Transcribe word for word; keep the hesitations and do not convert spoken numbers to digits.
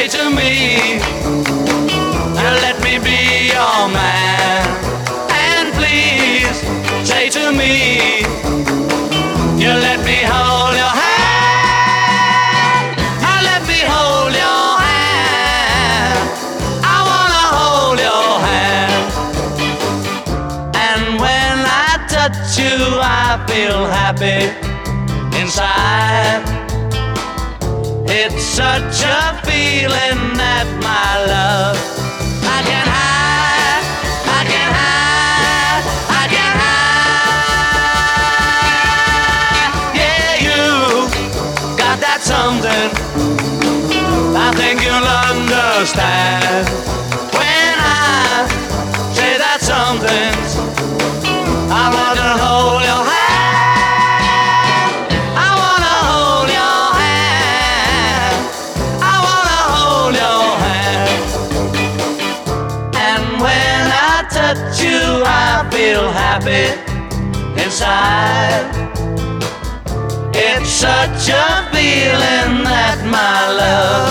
say to me, you let me be your man. And please say to me, you let me hold your hand. I let me hold your hand. I wanna hold your hand. And when I touch you, I feel happy inside. It's such a feeling that my love I can't hide, I can't hide, I can't hide. Yeah, you got that something I think you'll understand when I say that something. I want to hold your hand. Touch you, I feel happy inside. It's such a feeling that my love